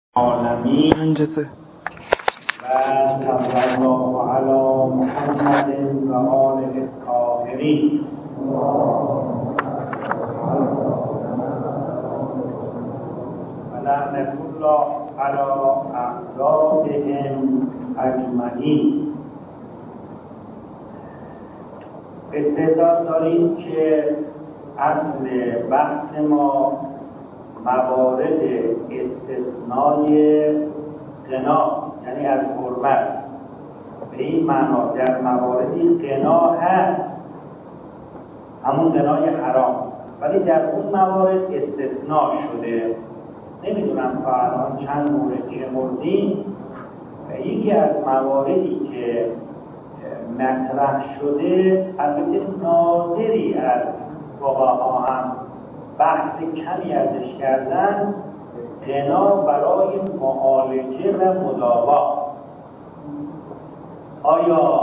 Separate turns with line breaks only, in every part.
العالمین و صلی الله علی محمد و آله الطاهرین و لعنة الله علی اعدائهم اجمعین. استعداد داریم که اصل بحث ما موارد استثنای غنا، یعنی از حرمت، به این معنا در مواردی غنا هست، همون غنای حرام، ولی در اون موارد استثناء شده. نمیدونم تا الان چند مورد چه موردی. یکی از مواردی که مطرح شده، البته ناظری از فقها هم بحث کمی ازش کردن، غنا برای معالجه و مداوا. آیا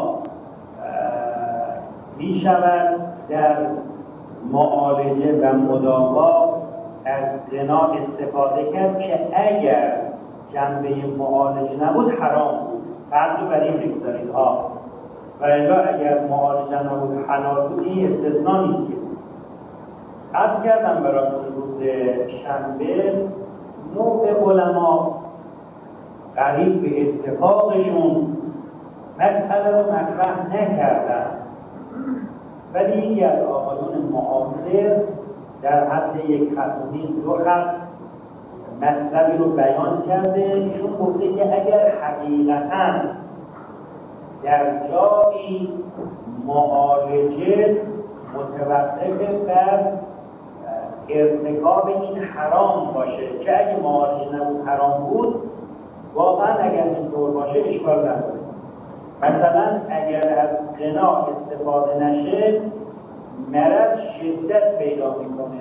می شود در معالجه و مداوا از غنا استفاده کرد که اگر جنبه معالجه نبود حرام بود؟ فرض بر این بگذارید و الا اگر معالجه نبود حلال بود، این استثناء نیست. عرض کردم براتون روز شنبه نوع علما قریب به اتفاقشون مسئله رو مطرح نکردن، ولی یکی از آقایون معاصر در حد یک خط و نیم دو خط مطلبی رو بیان کرده. ایشون گفته که اگر حقیقتاً در جایی معالجه متوقف بر ارتکاب این حرام باشه، که اگه معالجه نبود حرام بود، واقعا اگر اینطور باشه اشکال نداره. مثلا اگر از غنا استفاده نشه مرض شدت پیدا میکنه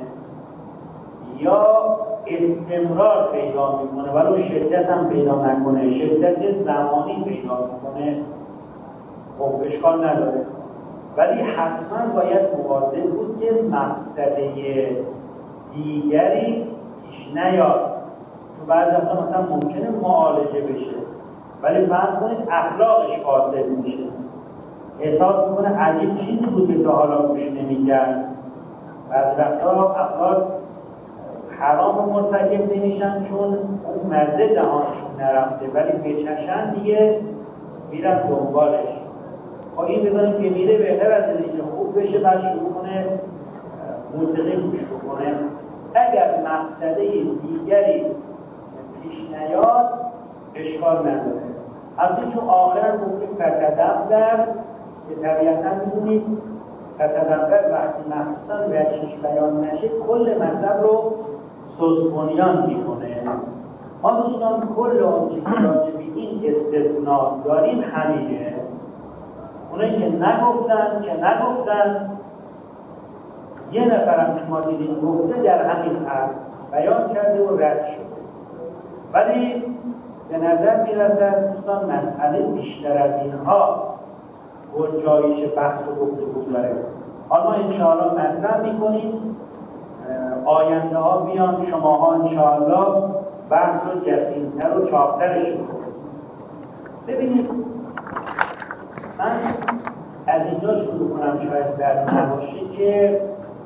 یا استمرار پیدا میکنه، ولو شدت هم پیدا نکنه، شدت زمانی پیدا میکنه، خب اشکال نداره. ولی حتما باید مواظب بود که مقصده دیگری پیش نیاد. تو بعضی وقتا مثلا ممکنه معالجه بشه، ولی فرض کنید اخلاقش فاسد میشه، احساس میکنه عجیب چیزی بود که تا حالا گوش نمیکرد. بعضی وقتا افراد حرام مرتکب نمیشن چون اون مزه دهانشون نرفته، ولی بچشن دیگه میرن دنبالش. با این بزنیم که میره بهتر از اینکه خوب بشه بعد شروع کنه موسیقی گوش بکنه. اگر مقصده دیگری پیش نیاد اشکال نداره. البته چون آخر گفتیم فتدبر، که طبیعتا میدونید فتدبر وقتی مخصوصا وجهش بیان نشه کل مطلب رو سوزبنیان میکنه. ما دوستان کل آنچه که راجع به این استثناء داریم همینه. اونایی که نگفتن یه نفرم که ما دیدیم گفته در همین حد بیان کرده و رد شده. ولی به نظر میرسد دوستان مسئله بیشتر از اینها گنجایش بحث و گفتگو داره. حالا انشاءالله مطرح میکنیم، آینده ها بیان، شماها انشاءالله بحث رو جسیمتر و چاپترش میکنیم. ببینید، من از اینجا شروع کنم، شاید در نباشه که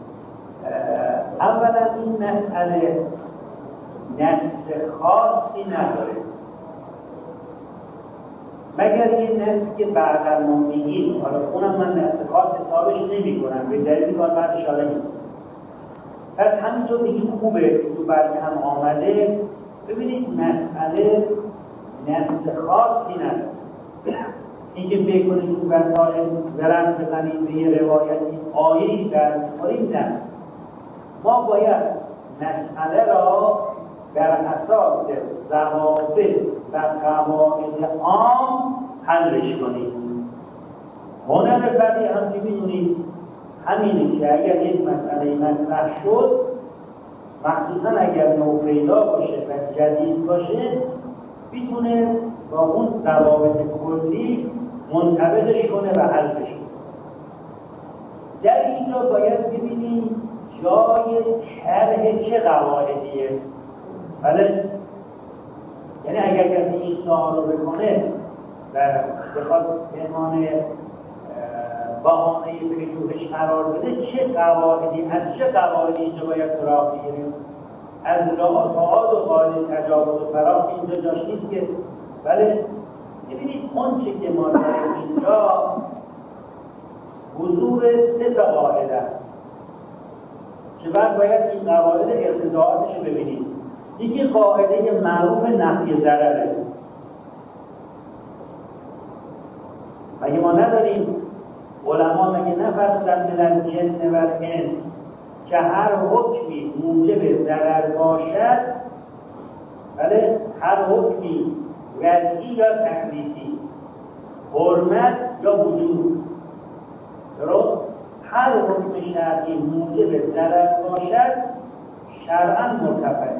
اولا این مسئله نص خاصی نداره، مگر یه نص که بعدا ما میگیم. حالا اونم من نص خاص حسابش نمی کنم، به دلیلی کار بعد اشاره میکنم. پس همینطور دیگه خوبه تو برگه هم آمده. ببینید مسئله نص خاصی نداره. اینکه بکنید تو وسائل زرم بزنید به یه روایتی آیهی در می‌خوریم، نه. ما باید مسئله را بر اساس ضوابط و قواعد عام حلش کنیم. هنر فقیه هم که می‌دونید همینه که اگر یک مسئله مطرح شد، مخصوصا اگر نو پیدا باشه و جدید باشه، میتونه با اون ضوابط کلی منطبقش کنه و حل بشه. در اینجا باید ببینیم جای شرح چه قواعدیه. بله یعنی اگر کسی این سوال رو بکنه و بخواد پنهان بهانه پژوهش قرار بده، چه قواعدی از چه قواعدی اینجا باید سراغ بگیریم؟ از لحاظات و قاعده تجاوز و فراغ اینجا جاش نیست که. بله ببینید اون چه که ما داریم اینجا حضور 3 قاعده است که بعد باید این قواعد اقتضاعاتش رو ببینید. یکی قاعده معروف نفی ضرره. مگه ما نداریم علما مگه نفرمودن من الجن و الانس که هر حکمی موجب ضرر باشد، بله هر حکمی وضعی یا تکلیفی، حرمت یا وجوب، درست؟ هر حکم شرعی موجب ضرر باشد شرعاً مرتفع.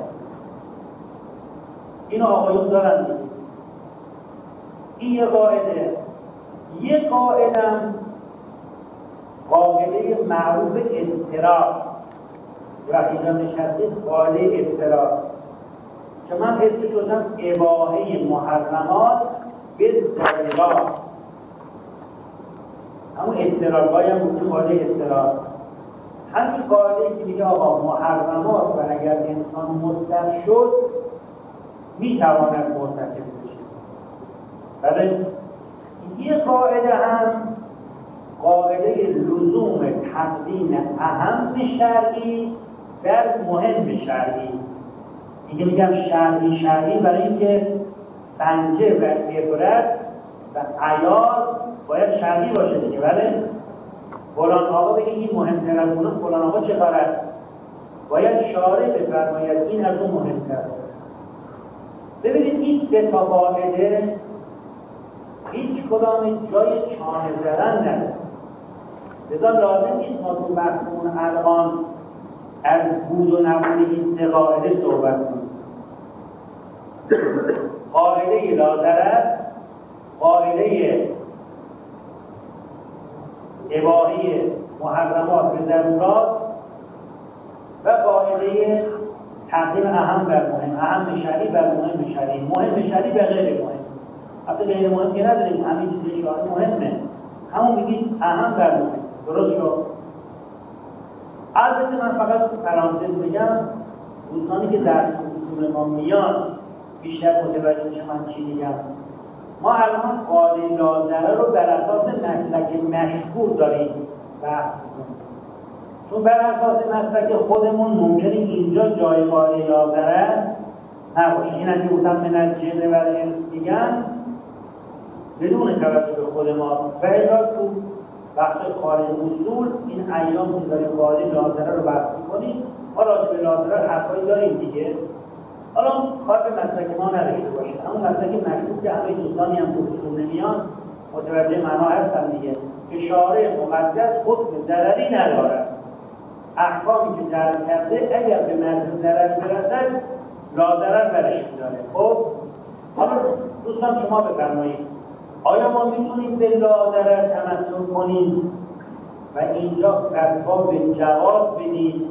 اینو آقایون دارن دیگه. این یه قاعده. یه قاعدم قاعده معروف اضطرار، وقتی اینجا نشستید قاعده اضطرار که من اسمش شدم اباحه محرمات به ضرورات. همون اضطرارگاهی هم بودی قاعده اضطرار. همین قاعده که میگه آقا محرمات و اگر انسان مضطر شد میتواند مرتکب بشه. بله یه قاعده هم قاعده لزوم تقدیم اهم شرعی در مهم شرعی. دیگه میگم شرعی برای اینکه سنجه و عبرت و عیار باید شرعی باشه دیگه. بله فلان آقا بگه این مهمتر از اون، فلان آقا چه کار است؟ باید شارع بفرماید این از اون مهمتر. ببینید این 3 قاعده هیچ کدام جای چانه زدن نداره. لذا لازم نیست ما تو بحثمون الان از بود و نبود این 3 قاعده صحبت کنیم. قاعده لاضرر، قاعده اباحه محرمات به ضرورات و قاعده تقدیم اهم بر مهم، اهم شرعی بر مهم شرعی، مهم شرعی به غیر مهم. حتی غیر مهم که نداریم، همین چیزی شرعی مهمه، همون میگید اهم بر مهم. درست شد؟ البته من فقط پرانتز بگم، دوستانی که در اصول ما میان بیشتر متوجه میشن من چی میگم. ما الان قاعده لاضرر رو بر اساس مسلک مشهور داریم بحث می‌کنیم، چون بر اساس مسلک خودمون ممکنه اینجا جای قاعده لاضرر نباشه. این هم که گفتم من الجن و الانس میگن بدون توجه به خود ما و الا تو بخش خارج اصول این ایام که داریم قاعده لاضرر رو بحث می‌کنیم. ما راجع به لاضرر حرفایی داریم دیگه. حالا کار به مسلک ما نداشته باشه، همون مسلک مشهور که همه دوستانی هم تو اصول نمیان متوجه معنا هستن دیگه، که شارع مقدس حکم ضرری ندارد. احکامی که جعل کرده اگر به مرز ضرری برسد لاضرر برش داره. خب حالا دوستان شما بفرمایید آیا ما میتونیم به لاضرر تمسک کنیم و اینجا فتوا به جواز بدیم؟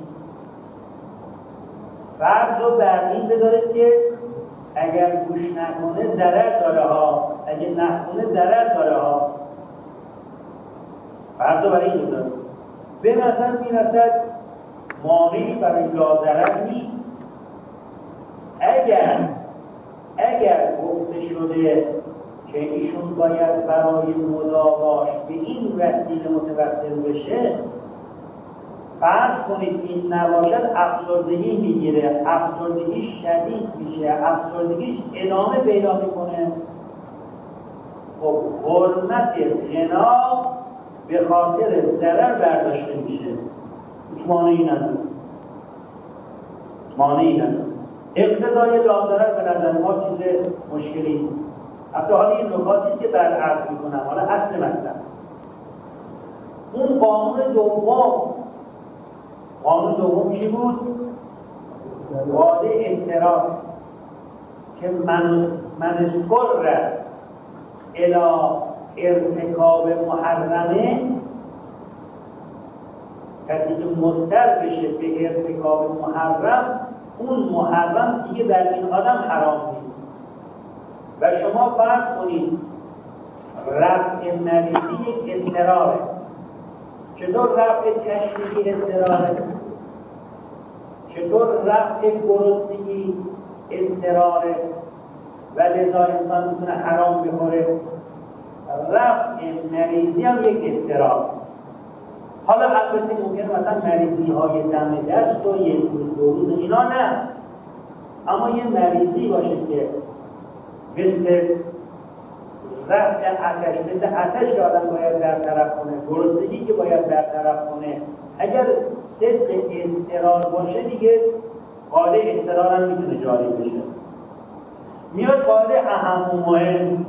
فرض رو بر این بدارید که اگر گوش نکنه ضرر داره ها، اگر نخونه ضرر داره ها. فرض رو برای این بدارید. به نظر میرسد مانعی برای لاضرر نیست. اگر گفته شده که ایشون باید برای مداواش به این وسیله متوسل بشه، فرض کنید این نباشد افسردگی میگیره، افسردگی شدید میشه، افسردگیش ادامه پیدا میکنه. خب حرمت غنا به خاطر ضرر برداشته میشه. هیچ مانعی نداره. اقتضای لاضرر به نظر ما چیز مشکلی نیست. حتی حالا این نکاتی که برعرض میکنم، حالا اصل مطلب اون قانون دوم چی بود؟ قاعده اضطرار که من اضطر الی ارتکاب محرمه، کسی که مضطر بشه به ارتکاب محرم، اون محرم دیگه بر این آدم حرام نیست. و شما فرض کنید رفع مریضی یک اضطراره. چطور رفع تشویقی اضطراره؟ چطور رفع گرسنگی اضطراره و لذا انسان میتونه حرام بخوره؟ رفع مریضی هم یک اضطرار. حالا البته ممکنه مثلا مریضی های دم دست و یک روز دو روز اینا نه، اما یه مریضی باشه که مثل رفع آتش، مثل آتش که آدم باید برطرف کنه، گرسنگی که باید برطرف کنه، اگر صدق اضطرار باشه دیگه قاعده اضطرار هم میتونه جاری بشه. میاد قاعده اهم و مهم.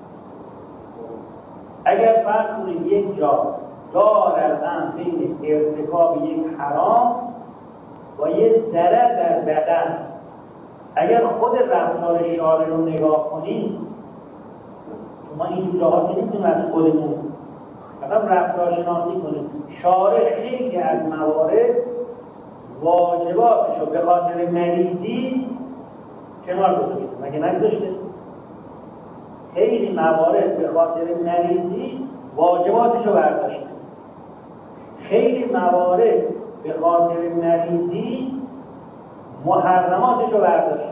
اگر فرض کنید یک جا دارالعمل بین ارتکاب یک حرام با یک ضرر در بدن، اگر خود رفتار شارع رو نگاه کنید، ما این جاها که نمیتونیم از خودمون فقط رفتار شناسی کنیم، شارع خیلی از موارد واجباتش رو به خاطر مریضی کنار گذاشته. مگه نگذاشته؟ خیلی موارد به خاطر مریضی واجباتش رو برداشته. خیلی موارد به خاطر مریضی محرماتش رو برداشته.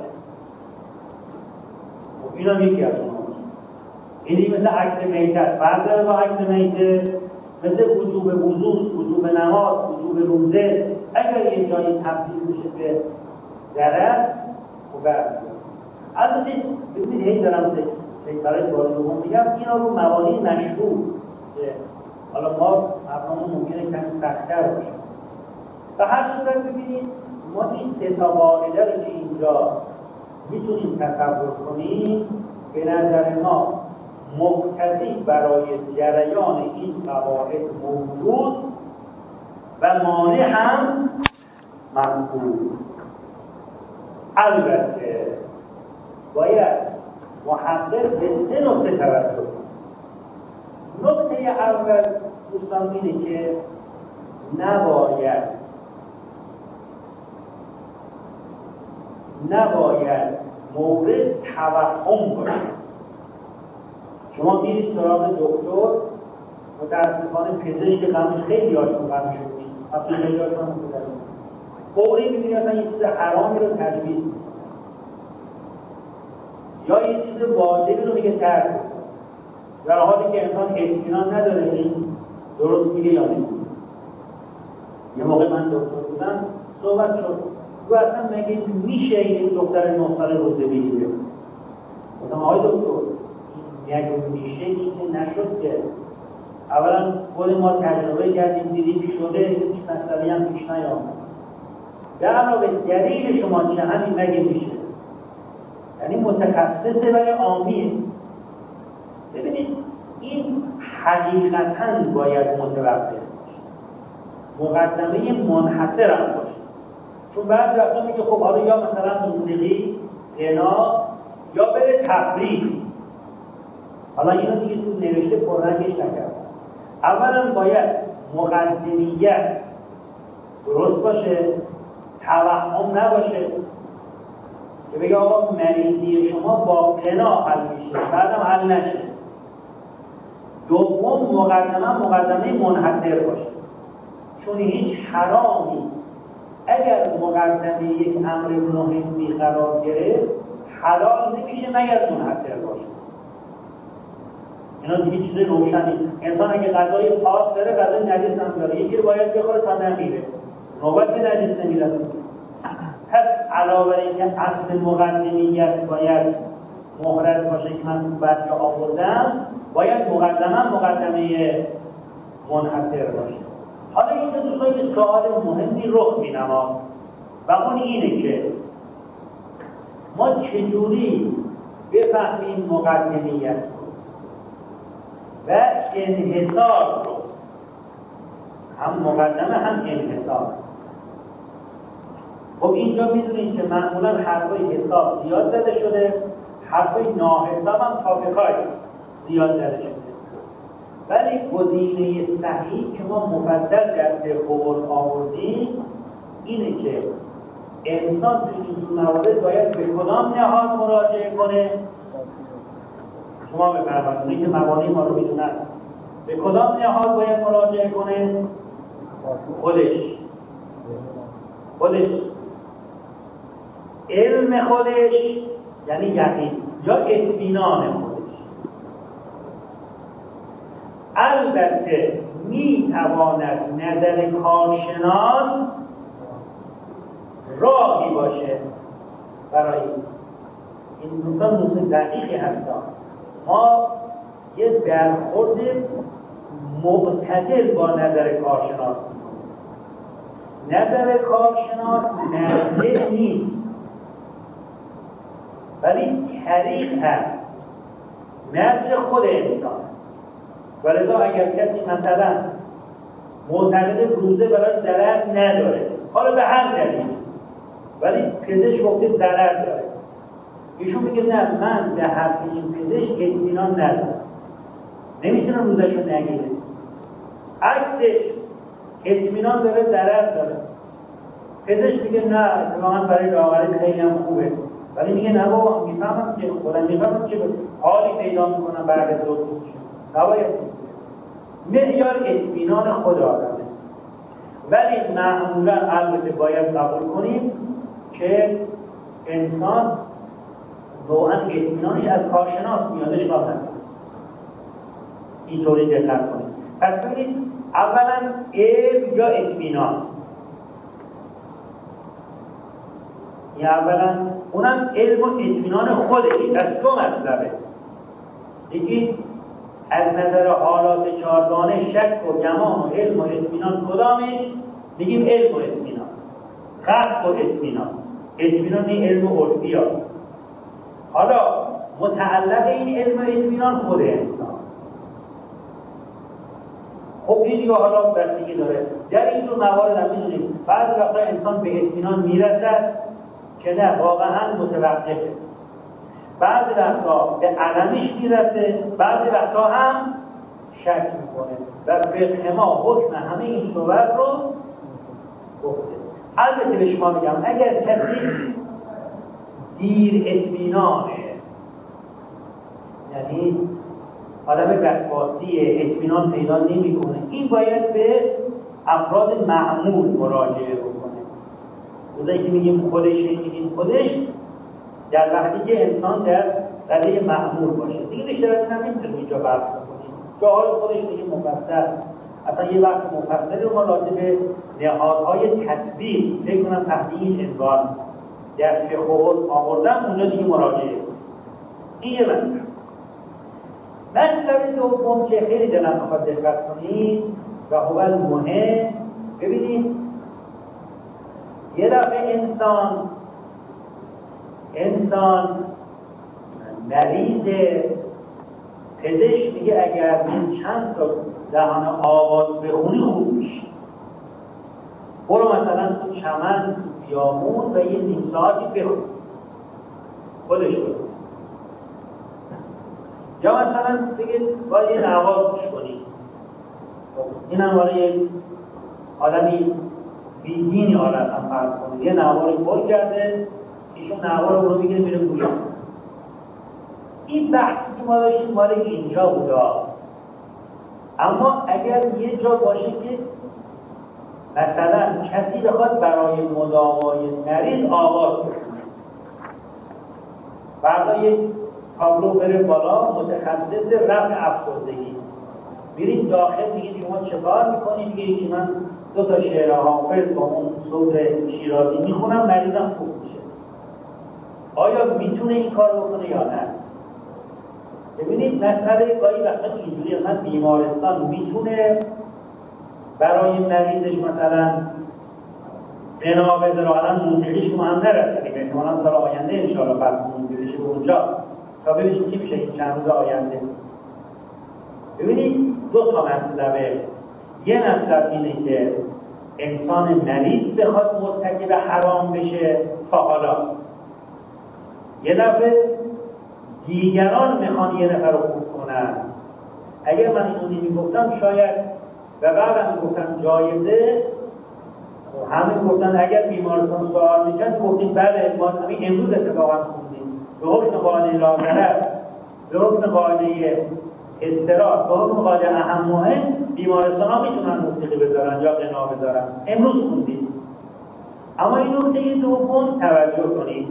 این هم یکی از اونها. اینی مثل عکس میتت فرق داره با عکس میته، مثل وجوب وضو، وجوب نماز، وجوب روزه. اگر یه جایی تبدیل بشه به ضرر و البته ببینید هی دارم برای بار دوم میگم اینا رو موانع مشروع که حالا ما مفهوم ممکنه کمی سخت‌تر باشه. به هر صورت ببینید ما این سه تا قاعده رو که اینجا میتونیم تصور کنیم، به نظر ما مقتضی برای جریان این قواعد موجود و مانع هم مفهوم. البته باید محقق به سه نکته توجه کنیم. نکته اول دوستان اینه که نباید مورد توهم باشه. شما میرید سراغ دکتر، متاسفانه پزشک غمش خیلی هاشون غمش شدید، اصلا خیلی هاشون هم بودن فوری میبینی اصلا یه چیز حرامی رو تجویز یا یه چیز واجبی رو میگه ترک، در حالی که انسان اطمینان نداره این درست میگه یا نمیگه. یه موقع من دکتر بودم صحبت شد تو اصلا مگه میشه این دختر 9 ساله روزه بگیره؟ گفتم آقای دکتر مگه میشه این که نشد که اولا خود ما تجربه کردیم دیدیم شده، هیچ مسئله هم پیش نیامد. در علاوه دلیل شما چه همین مگه میشه؟ یعنی متخصصه ولی عامیه. ببینید این حقیقتاً باید متوقف باشه، مقدمه منحصر هم باشه. چون بعضی وقتا میگه خب حالا یا مثلا موسیقی، غنا یا بره تفریح. حالا اینو دیگه تو نوشته پررنگش نکرد. اولا باید مقدمیت درست باشه، توهم نباشه که بگه آقا مریضی شما با غنا حل میشه بعدم حل نشه. دوم مقدمه منحصر باشه، چون هیچ حرامی اگر مقدمه یک امر مهمی قرار گرفت حلال نمیشه مگر منحصر باشه. اینا دیگه چیز روشنی. انسان اگه غذای پاک داره غذای نجس هم داره، یکی رو باید بخوره تا نمیره، نوبت به نجس نمیره. پس علاوه اینکه اصل مقدمیت باید محرز باشه که من تو بچه آوردم، باید مقدمه منحصر باشه. حالا اینجا دوستان یه سوال مهمی رخ می‌نماد و اون اینه که ما چجوری بفهمیم مقدمیت و انحصار رو، هم مقدمه هم انحصار. خب اینجا میدونید که معمولا حرفای حساب زیاد زده شده، حرفای ناحساب هم تابقای زیاد زده شده، ولی گزینه صحیح که ما مفصل در فقه آوردیم اینه که انسان تو این موارد باید به کدام نهاد مراجعه کنه؟ شما بفرمایید که مبانی ما رو میدونن به کدام نهاد باید مراجعه کنه؟ خودش علم خودش یعنی یقین یا اطمینان خودش. البته میتواند نظر کارشناس راهی باشه برای این دوستان دقیقی هستن. ما یه برخورد معتدل با نظر کارشناس میکنیم. نظر کارشناس مرجع نیست ولی طریق هست، مرجع خود انسان. ولذا اگر کسی مثلا معتقد روزه برای ضرر نداره، حالا به هر دلیل، ولی پزشک گفته ضرر داره، ایشون میگه نه من به حرف این پزشک اطمینان ندارم، نمیتونم روزشو نگیره. عکسش اطمینان داره ضرر داره، پزشک میگه نه اتفاقا برای لاغری خیلی هم خوبه، ولی میگه نه بابا میفهمم که خودم میفهمم که حالی پیدا میکنم بعد دو روز نباید. معیار اطمینان خود آدمه. ولی معمولا البته باید قبول کنیم که انسان نوعا اطمینانش از کارشناس میاد، اشکال نداره. اینطوری دقت کنید. پس ببینید اولا علم یا اطمینان، این اولا اونم علم و اطمینان خودش از دو مطلبه. یکی از نظر حالات چهارگانه شک و گمان و علم و اطمینان کدامش؟ میگیم علم و اطمینان، قطع و اطمینان. اطمینان این علم و عرفی ها. حالا متعلق این علم و اطمینان خود انسان. خب این دیگه حالا بستگی داره. در این دو موارد هم میدونیم بعضی وقتا انسان به اطمینان میرسد که نه واقعا متوقفه، بعضی وقتا به علمش میرسه، بعضی وقتا هم شک میکنه و فقه ما حکم همه این صورت رو گفته. البته به شما میگم اگر کسی دیر اطمینانه، یعنی آدم وسواسیه، اطمینان پیدا نمیکنه، این باید به افراد معمول مراجعه بکنه. روزایی که میگیم خودش در وقتی که انسان در رده معمول باشه. دیگه بیشتر از این نمیتونیم اینجا بحث کنیم. جاهای خودش دیگه مفصل، اصلا یه وقت مفصلی رو ما راجع به نهادهای تطبیق فکر کنم تحت این عنوان در فقه آوردم، اونجا دیگه مراجعه. این یه مطلب دوم که خیلی دلم میخواد دقت کنید و اول مهم، ببینید یه دفعه انسان مریض، پزشک میگه اگر این چند تا دهان آواز بخونی خوب میشه، برو مثلا تو چمن تو بیامون و یه نیم ساعتی بخون، خودش بود. یا مثلا دیگه باید یه نواز گوش کنی. این هم برای آدمی بیدینی حالت هم فرض کنید، یه نواری پر کرده، ایشون نوار رو میگیره میره گوش. این بحثی که ما داشتیم مال اینجا بودا. اما اگر یه جا باشه که مثلا کسی بخواد برای مداوای مریض آواز بخونه، فردا یک تابلو بره بالا متخصص رفع افسردگی، میرید داخل میگید شما چه کار میکنید؟ میگه یکی من 2 تا شعر حافظ با اون صوت شیرازی میخونم مریضم خوب میشه. آیا میتونه این کار بکنه یا نه؟ ببینید مسئله گاهی وقتا اینجوری مثلا بیمارستان میتونه برای مریضش مثلا بنا بذاره، الان موسیقیش ما هم نرسیدیم، احتمالاً سال آینده انشاءالله بحث موسیقیش به اونجا تا ببینیم چی میشه این چند روز آینده. ببینید 2 تا مطلبه. یه مطلب اینه که انسان مریض بخواد مرتکب حرام بشه تا حالا، یه دفعه دیگران میخوان یه نفر رو خوب کنن. اگر من اینو نمیگفتم شاید و بعدم میگفتم جایزه و همه گفتن اگر بیمارستان سوال میکرد گفتیم بله ما همین امروز اتفاقا خوندیم به حکم قانون لاغره به حکم قاعده اضطرار، به حکم قاعده اهم مهم، بیمارستان ها میتونن موسیقی بذارن یا غنا بذارن. امروز خوندید. اما این نکته دوم توجه کنید،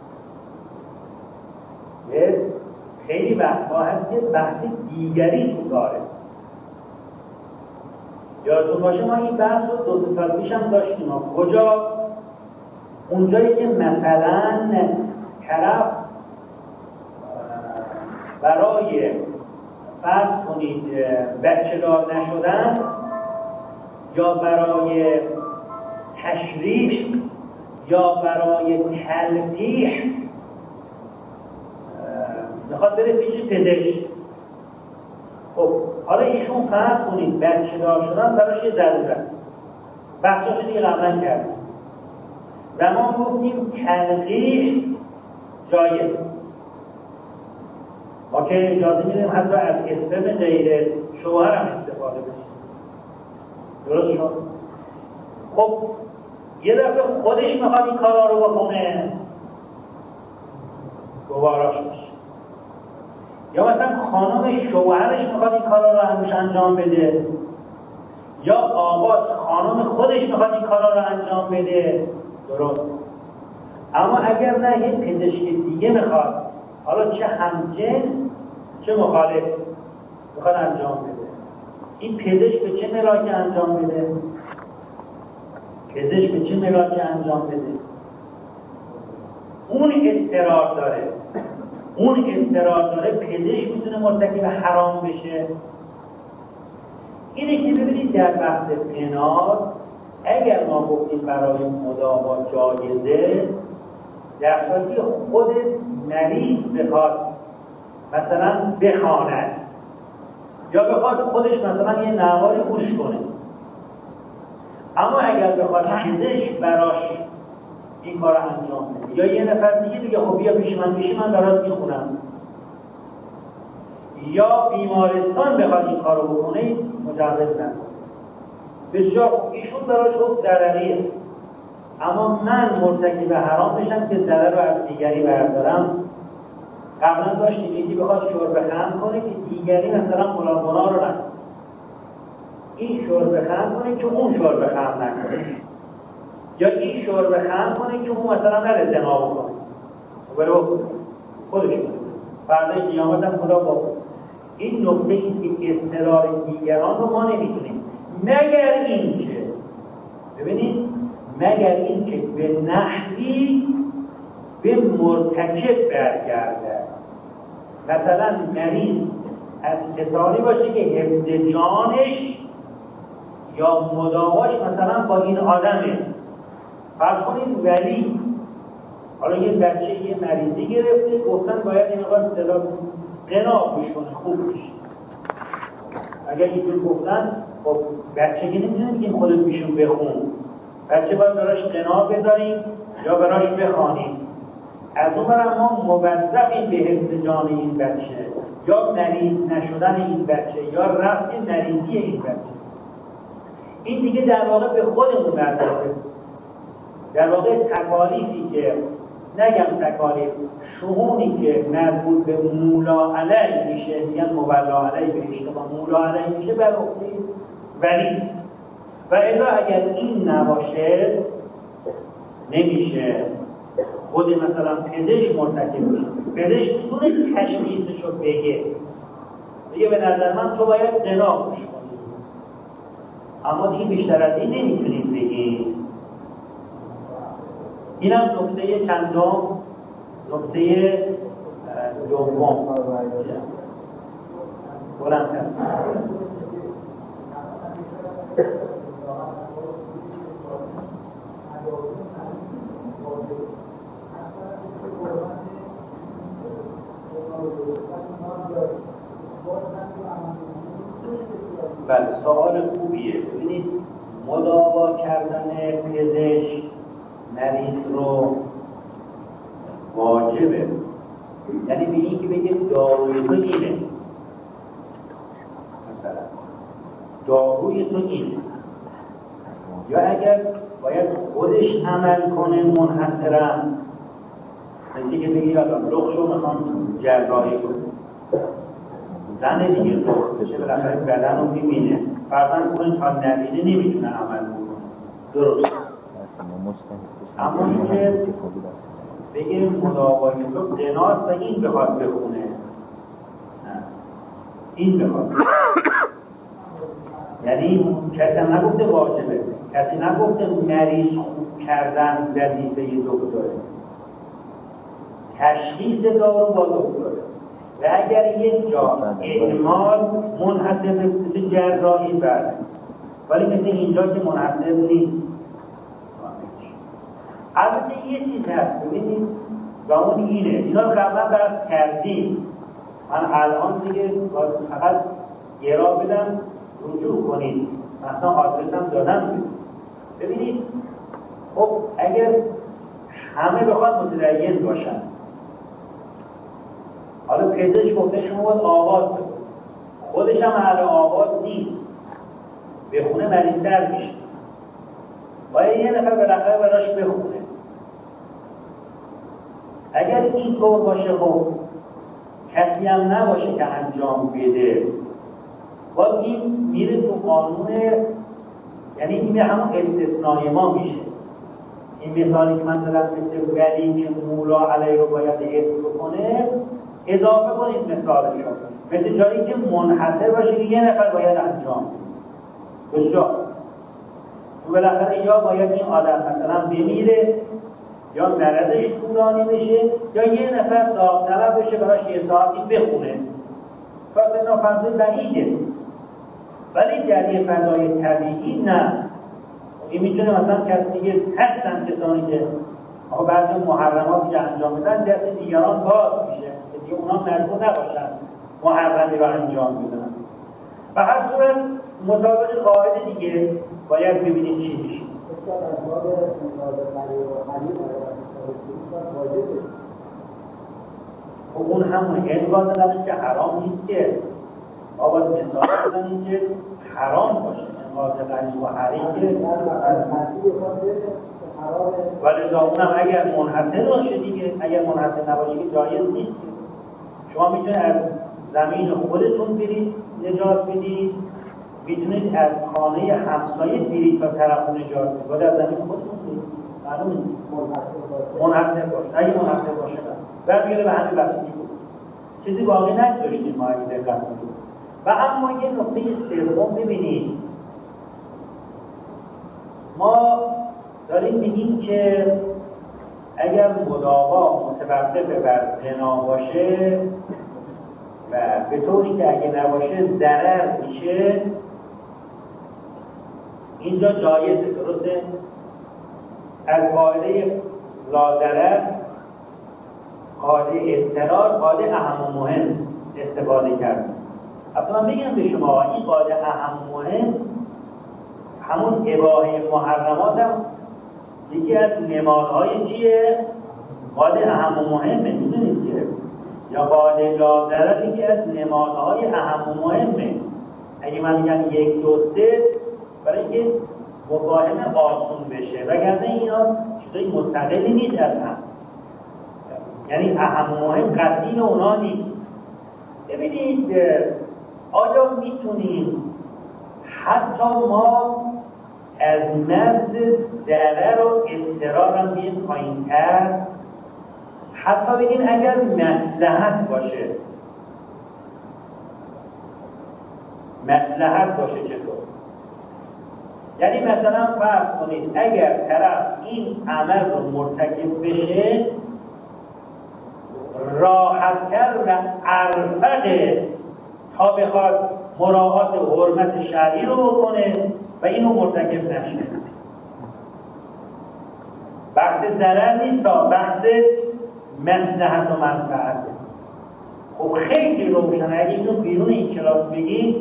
خیلی وقتها هست که بحث دیگری تو کاره. یادتون باشه ما این بحث رو 2 سال پیش هم داشتیم. کجا؟ اونجایی که مثلا طرف برای فرض کنید بچه دار نشدن یا برای تشریح یا برای تلقیح میخواد بره پیش پزشک. خب حالا ایشون فرض کنید بچه دار شدن براش یه ضرورت، بحثاش دیگه قبلا کردیم و ما گفتیم تلقیح جایز، ما که اجازه میدیم حتی از اسم غیر شوهر هم استفاده بشیم. درست شد؟ خب یه دفعه خودش میخواد این کارا رو بکنه، گواراش میشه. یا مثلا خانم شوهرش میخواد این کارا رو همیشه انجام بده، یا آقا خانم خودش میخواد این کارا رو انجام بده. درست. اما اگر نه یه پزشک دیگه میخواد، حالا چه همجنس چه مخالف، میخواد انجام بده، این پزشک به چه ملاکی انجام بده؟ پزشک به چه ملاکی انجام بده؟ اون اضطرار داره، پزشک میتونه مرتکب حرام بشه. اینه که ببینید در بحث قناعت اگر ما گفتیم برای مداوا جایزه، در صورتی خود مریض بخواد مثلا بخواند یا بخواد خودش مثلا یه نواری گوش کنه، اما اگر بخواد پزشک براش این کار انجام بده یا یه نفر دیگه خب بیا پیش من برات میخونم، یا بیمارستان بخواد این کارو بکنه، مجوز نکنه. بسیار خوب، ایشون براش حکم ضرریه، اما من مرتکب حرام بشم که ضرر رو از دیگری بردارم. قبلا داشتیم یکی بخواد شرب خمر کنه که دیگری مثلا فلان گناه رو نکنه، این شرب خمر کنه که اون شرب خمر نکنه، یا این شرب خمر کنه که اون مثلا نره زنا بکنه، بره خودش کنه، فردای قیامت هم خدا با این نکته این که اضطرار دیگران رو ما نمیتونیم، مگر اینکه به نحوی به مرتکب برگرده. مثلا مریض از کسانی باشه که حفظ جانش یا مداواش مثلا با این آدمه. فرض کنید ولی حالا یه بچه یه مریضی گرفته، گفتن باید این آقا اصطلاح قنا گوش کنه، خوب میشه. اگر اینجور گفتن خب بچه که نمیتونه بگیم خودت بیشون بخون، بچه باید براش قنا بذاریم یا براش بخوانیم. از اون برای ما موظفیم به حفظ جان این بچه یا مریض نشدن این بچه یا رفع مریضی این بچه. این دیگه در واقع به خودمون برده، در واقع تکالیفی که نگم تکالیف، شؤونی که مربوط به مولا علیه میشه، میگن مولا علیه به اشتباه مولا علیه میشه، بر عهده ولی و الا اگر این نباشه نمیشه خود مثلا پزشک مرتکب میشه. پزشک میتونه تشخیصش رو بگه به نظر من تو باید قنا گوش کنی، اما دیگه بیشتر از این نمیتونید بگید. اینم نکته چندم، نکته دوم. بلندتر. بله، سوال خوبیه. ببینید مداوا کردن پزشک مریض رو واجبه، یعنی به این که بگه داروی تو اینه، مثلا داروی تو اینه، یا اگر باید خودش عمل کنه منحصرا، مثل که بگه یادم لغش رو میخوام جراحی کنه، زن دیگه بشه بالاخره بدن رو میبینه، فرضاً کنید تا نبینه نمیتونه عمل بکنه، درست. اما اینکه بگیم مداوای تو قناس و این بخواد بخونه، نه این بخواد، یعنی کسی نگفته واجبه، کسی نگفته مریض خوب کردن وظیفه دکتره، تشخیص دارو با دکتره. و اگر یک جا اعمال منحصر به جراحی برده، ولی مثل اینجا که منحصر نیست. البته یه چیز هست ببینید و اون اینه، اینا رو قبلا درست کردیم، من الان دیگه فقط یه را بدم رجوع کنید، مثلا آدرسم دادم. ببینید خب اگر همه بخواد متدین باشن، حالا پزشک گفته شما باید آواز بخون، خودش هم اهل آواز نیست، بخونه مریض‌تر میشه، باید یه نفر بالاخره براش بخونه. اگر این طور باشه خب کسی هم نباشه که انجام بده، باز این میره تو قانون، یعنی این همون استثنای ما میشه. این مثالی که من دارم مثل ولی که مولا علیه رو باید حفظ بکنه، اضافه کنید مثالشو، مثل جایی که منحصر باشه که یه نفر باید انجام بده. بسیار تو بالاخره یا باید این آدم مثلا بمیره، یا مرضش طولانی بشه، یا یه نفر داوطلب بشه براش یه ساعتی بخونه. پس اینا فضای بعیده. ولی در یه فضای طبیعی نه. این میتونه مثلا کسی دیگه هستن کسانی که بعضی محرماتی که انجام بدن دست دیگران باز میشه که دیگه اونا مجبور نباشن محرمی رو انجام بدن. و هر صورت مطابق قاعده دیگه باید ببینید چی میشه. خب اون همون انگار ندارش که حرام نیست که آباد مثال بزنید که حرام باشه، انگار غریب و حریم که ولی اونم اگر منحصر باشه دیگه، اگر منحصر نباشه که جایز نیست. شما میتونید از زمین خودتون برید نجات بدید، میتونید از خانه همسایه برید تا طرف نجات بدید، ولی از زمین خودتون برید معلوم نیست منحصر باشه. اگه منحصر باشه برمیگرده به همین بحثی بود، چیزی باقی نگذاشتیم ما اگه دقت کنید. و اما یه نکته سوم ببینید، ما داریم میگیم که اگر مداوا متوقف بر زنا باشه و به طوری که اگه نباشه ضرر میشه، اینجا جایزه، درسته؟ از قاعده لا قاعده اضطرار، قاعده اهم و مهم استفاده کردیم. اصلا من بگم به شما این قاعده اهم و مهم همون اباحه محرمات هم یکی از نمادهای چیه؟ قاعده اهم و مهمه، میدونید که یا قاعده لا ضرر یکی از نمادهای اهم و مهمه. اگه من میگم 1 2 3 برای اینکه مفاهمه آسون بشه، وگرنه اینا چیزای مستقلی نیست از هم، یعنی اهم و مهم قطعی اونا نیست. ببینید آیا میتونیم حتی ما از مرز ضرر و اضطرار هم بیایم پایین‌تر، حتی بگیم اگر مصلحت باشه، مصلحت باشه چطور؟ یعنی مثلا فرض کنید اگر طرف این عمل رو مرتکب بشه راحت‌تر و ارفقه تا بخواد مراعات حرمت شرعی رو بکنه و اینو مرتکب نشه. بحث ضرر نیست، بحث مصلحت و منفعت. خب خیلی روشنه، اگه اینو بیرون این کلاس بگید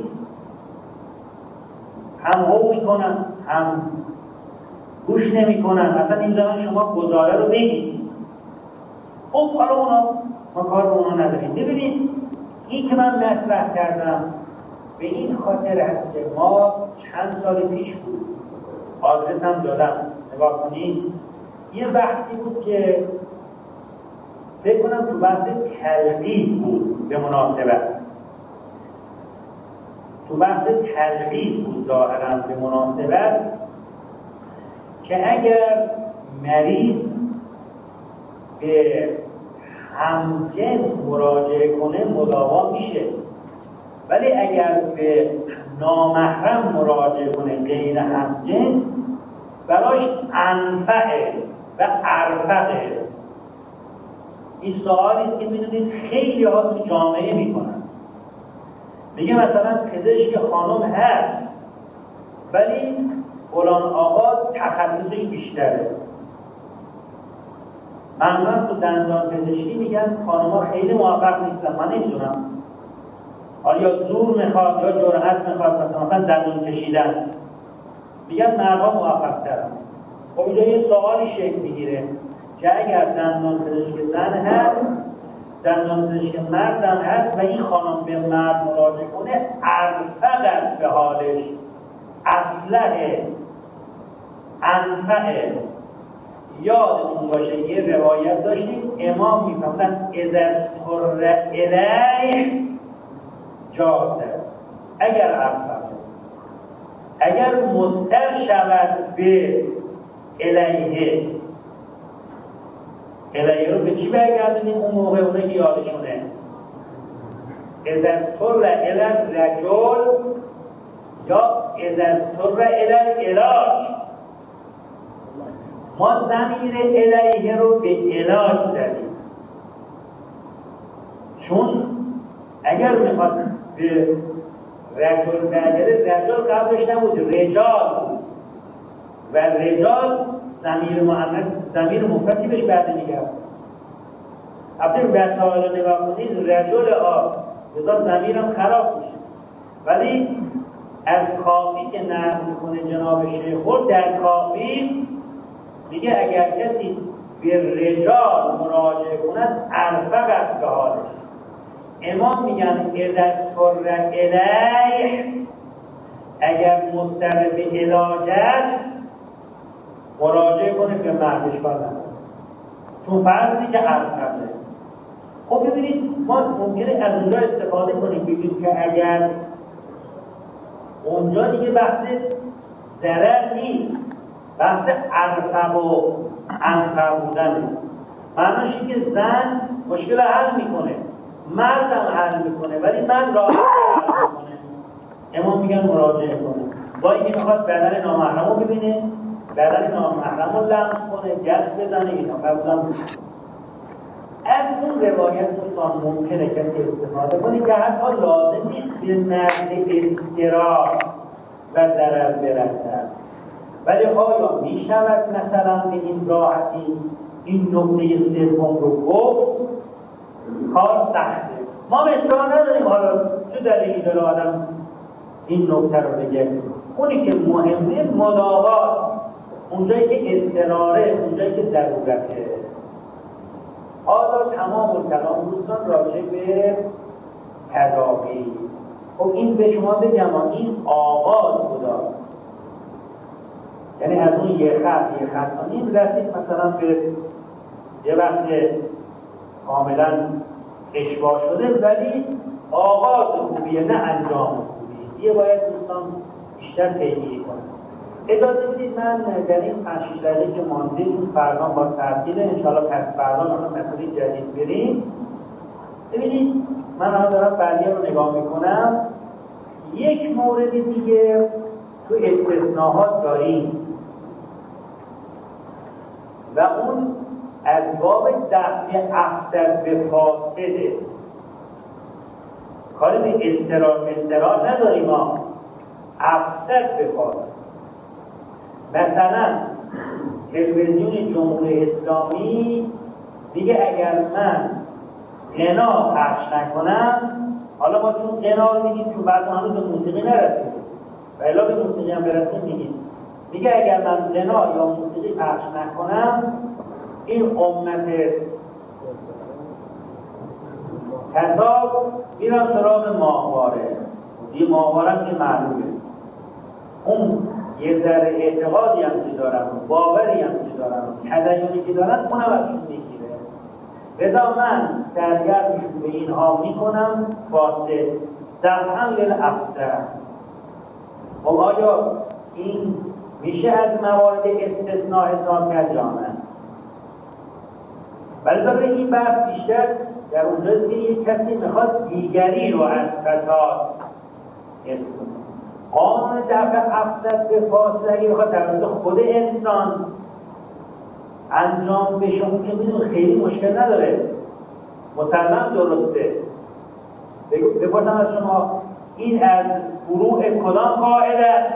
هم هو میکنن هم گوش نمیکنن. مثلا این زمان شما گزاره رو بگید، خب حالا اونا ما کار به اونا نداریم. ببینید این که من مطرح کردم به این خاطر هست که ما چند سال پیش بود، آدرس هم دادم نگاه کنید، یه بحثی بود که فکر کنم تو بحث تلقیح بود، به مناسبت. تو بحث تلخیص بود ظاهراً به مناسبت که اگر مریض به همجنس مراجعه کنه مداوا میشه، ولی اگر به نامحرم مراجعه کنه غیر همجنس براش انفعه و ارفقه. این سوالی است که میدونید خیلی ها تو جامعه میکنن. میگه مثلا پزشک خانم هست ولی فلان آقا تخصصش بیشتره. معمولا تو دندان پزشکی میگن خانم‌ها خیلی موفق نیستن. من نمیدونم آیا زور میخواد یا جرأت میخواد مثلا دندون کشیدن، میگن مردها موفق ترن. خب اینجا یه سوالی شکل میگیره که اگر دندان پزشک زن هست، دندان پزشک مرد هم هست و این خانم به مرد مراجعه کنه ارفق است به حالش، اصلحه، انفعه. یادتون باشه یه روایت داشتیم امام میفهمدن اذا اضطر الیه جازه، اگر ارفقه، اگر مضطر شود به الیه، الیه رو به چی برگردونیم اون موقع؟ اونه که یادشونه اذا اضطر الی الرجل یا اذا اضطر الی العلاج. ما ضمیر الیه رو به علاج زدیم، چون اگر میخواد به رجل برگرده، رجل قبلش نبود، رجال بود و رجال ضمیر مؤنث، ضمیر مفردی بهش برمیگرده. البته به سوال نگاه کنید رجل بذار ضمیرم خراب میشه، ولی از کافی که نقل میکنه جناب شیخ در کافی میگه اگر کسی به رجال مراجعه کند ارفق است به حالش. امام میگن اذا اضطر الیه، اگر مضطر به علاج است مراجعه کنه به مردش کار نداره، چون فرضی که ارفقه. خب ببینید ما ممکنه از اونجا استفاده کنیم بگیم که اگر اونجا دیگه بحث ضرر نیست، بحث ارفق و انفع بودنه. معناش این که زن مشکل حل میکنه، مرد هم حل میکنه، ولی من راحت حل میکنه. امام میگن مراجعه کنه. با اینکه میخواد بدن نامحرم رو ببینه، بدن نامحرم رو لمس کنه، گشت بزنه، اینا قبلا از اون روایت دوستان ممکنه کسی استفاده کنه که حتی لازم نیست به مرد اضطرار و ضرر برسد. ولی آیا می شود مثلا به این راحتی این نکته سوم رو گفت؟ کار سخته. ما اصرار نداریم حالا چه دلیلی داره آدم این نکته رو بگه. اونی که مهمه مداواست، اونجایی که اضطراره، اونجایی که ضرورته. حالا تمام و کلام دوستان راجع به تداوی. خب این به شما بگم این آغاز بودا، یعنی از اون یه خط این رسید مثلا به یه وقت کاملا اشباه شده، ولی آغاز خوبیه نه انجام خوبیه. یه باید دوستان بیشتر پیگیری کنم. اجازه بدید من در این 5-6 دقیقه که مانده این فردا با ترتیب انشاءالله پس فردا ما مسئله جدید بریم. ببینید من ها دارم بعدیه رو نگاه میکنم. یک مورد دیگه تو استثناءات داریم و اون از باب دفع افسد به فاسده. کاری به استرار نداریم ما، افسد به فاسد. مثلا تلویزیون جمهوری اسلامی دیگه اگر من غنا پخش نکنم، حالا ما چون غنا رو میگیم چون بعد هنوز به موسیقی نرسیم و الا به موسیقی هم برسیم میگه اگر من غنا یا موسیقی پخش نکنم این امت کذاب میرم سراغ ماهواره. این ماهواره هم که معلومه اون یه ذره اعتقادی هم که دارن، باوری هم که دارن، تدیونی که دارن، اونم ازشون میگیره. لذا من سرگرمشون به اینها میکنم فاسد دفعا للافسر. خب آیا این میشه از موارد استثناء حساب کرد یا نه؟ ولی برای این بحث بیشتر در اونجاست که یک کسی میخواد دیگری رو از فساد اسم قانون دفع افسد به فاسد اگه میخواد توسط خود انسان انجام بشه اون که میدون خیلی مشکل نداره، مسلم درسته. بپرسم از شما این از فروع کدام قاعده است؟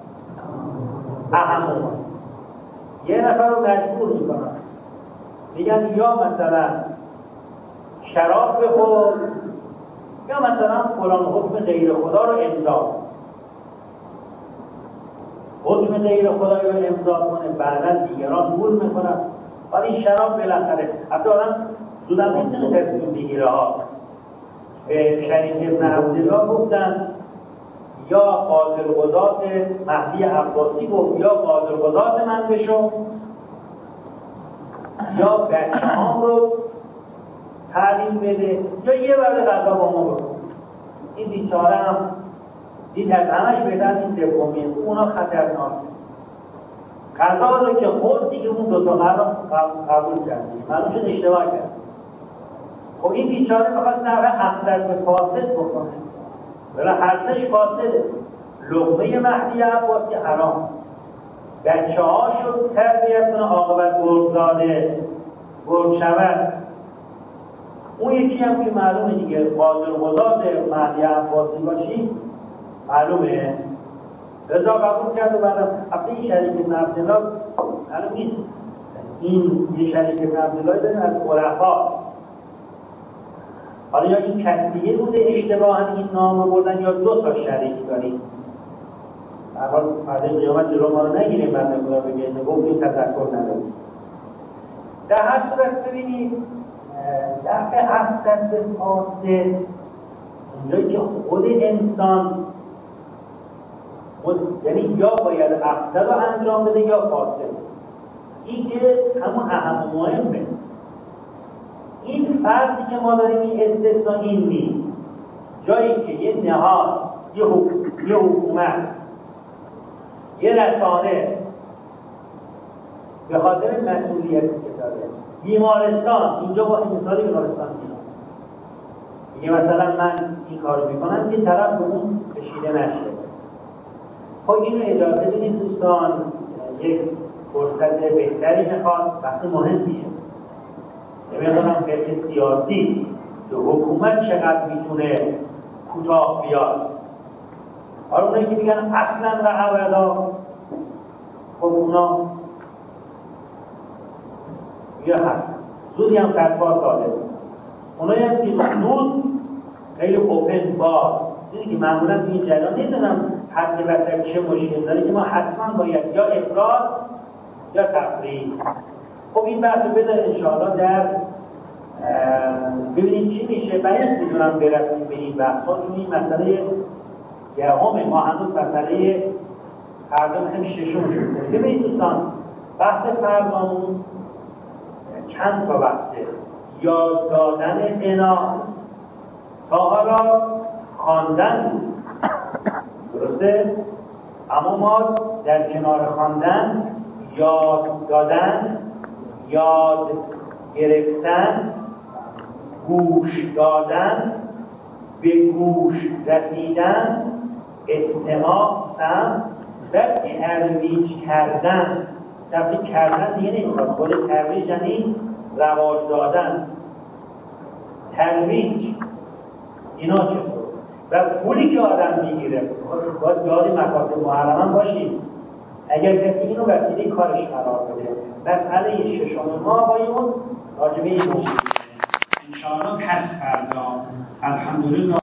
اهمون. یه نفر رو مجبور میکنن میگن یا مثلا شراب بخور یا مثلا فلان حکم غیر خدا رو امضا. حکم غیر خدا رو امضا کنه، بعدا دیگران گول میکنن. ولی این شراب بالاخره حتی آدم زودم میتونه تصمیم بگیره ها. به شریک ابن عبدالله گفتن یا قاضی القضات مهدی عباسی گفت یا قاضی القضات من بشو یا بچه هام رو تعلیم بده یا یه برده غذا با ما بکن. این بیچاره هم دید از همش بهتر این سومیه، اونا خطرناک. غذا رو که خود دیگه اون دوتا قرار قبول کردی معلوم شد اشتباه کرد. خب این بیچاره میخواست نوه افسد به فاسد بکنه، ولی هرسش فاسده. لقمه مهدی عباسی حرام، بچه ها شد تربیت کنه عاقبت گرگزاده گرگ شود. اون یکی هم که معلومه دیگه قاضی القضات مهدی عباسی باشی معلومه رضا قبول کرد و بعد حتی این شریک ابن عبدالله معلوم نیست، این یه شریک ابن عبدالله داریم از خلفا. حالا یا این کسبیه بوده اشتباها این نام رو بردن یا دو تا شریک داریم. اول فردا قیامت جلو ما رو نگیریم بنده خدا بگه گفتیم تذکر نداریم. در هر صورت ببینید دفع افسد به فاسد اونجایی که خود انسان یعنی یا باید افسد رو انجام بده یا فاسد. این که همون اهم و مهمه. این فرضی که ما داریم این استثنا این نیست. جایی که یه نهاد، یه حکومت، یه رسانه به خاطر مسئولیتی که داره، بیمارستان، اینجا با این مثال بیمارستان میگه مثلا من این کارو میکنم یه طرف به اون کشیده نشه. خب اینو اجازه بدید دوستان، یک فرصت بهتری میخواد وقتی مهمیه. نمیدونم فکر سیاسی که حکومت چقدر میتونه کوتاه بیاد. حالا اونایی که میگن اصلا و ابدا، خب اونا یه هست زودی هم فتوا صادر. اونایی هم که زود خیلی اوپن باز دیدی که معمولا تو این جریان نمیدونم حد وسط چه مشکل داره که ما حتما باید یا افراد یا تفریق. خب این بحث رو بذار انشاءالله در ببینیم چی میشه. باید میدونم برسیم به این بحث ها چون این مسئله یهمه، ما هنوز مسئله هردم هم ششم شده. ببینید دوستان بحث فرمانون چند تا بحثه. یاد دادن غنا تا حالا خواندن بود درسته؟ اما ما در کنار خواندن یاد دادن، یاد گرفتن، گوش دادن، به گوش رسیدن، استماع، سمع و ترویج کردن. ترویج کردن دیگه نمیخواد، خود ترویج یعنی رواج دادن. ترویج اینا چطور؟ و پولی که آدم میگیره باید یاد مکاتب محرمه باشیم. اگر کسی اینو وسیله کارش قرار بده. مسئله ششم ما آقایون راجبه این موضوع انشاءالله پس فردا الحمدلله